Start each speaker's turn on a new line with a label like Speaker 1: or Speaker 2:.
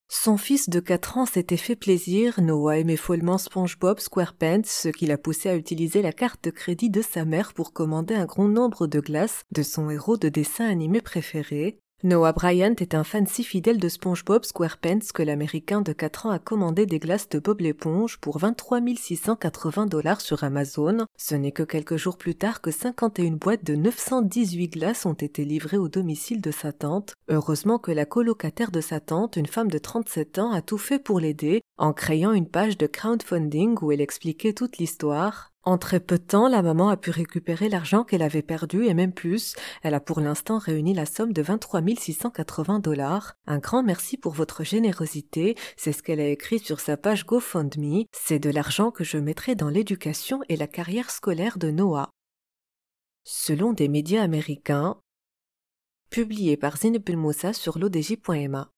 Speaker 1: Son fils de 4 ans s'était fait plaisir, Noah aimait follement SpongeBob SquarePants, ce qui l'a poussé à utiliser la carte de crédit de sa mère pour commander un grand nombre de glaces de son héros de dessin animé préféré. Noah Bryant est un fan si fidèle de SpongeBob SquarePants que l'Américain de 4 ans a commandé des glaces de Bob l'éponge pour 23 680 $ sur Amazon. Ce n'est que quelques jours plus tard que 51 boîtes de 918 glaces ont été livrées au domicile de sa tante. Heureusement que la colocataire de sa tante, une femme de 37 ans, a tout fait pour l'aider en créant une page de crowdfunding où elle expliquait toute l'histoire. En très peu de temps, la maman a pu récupérer l'argent qu'elle avait perdu et même plus. Elle a pour l'instant réuni la somme de 23 680 $. Un grand merci pour votre générosité, c'est ce qu'elle a écrit sur sa page GoFundMe. C'est de l'argent que je mettrai dans l'éducation et la carrière scolaire de Noah. Selon des médias américains, publié par Zineb El Moussa sur l'odj.ma.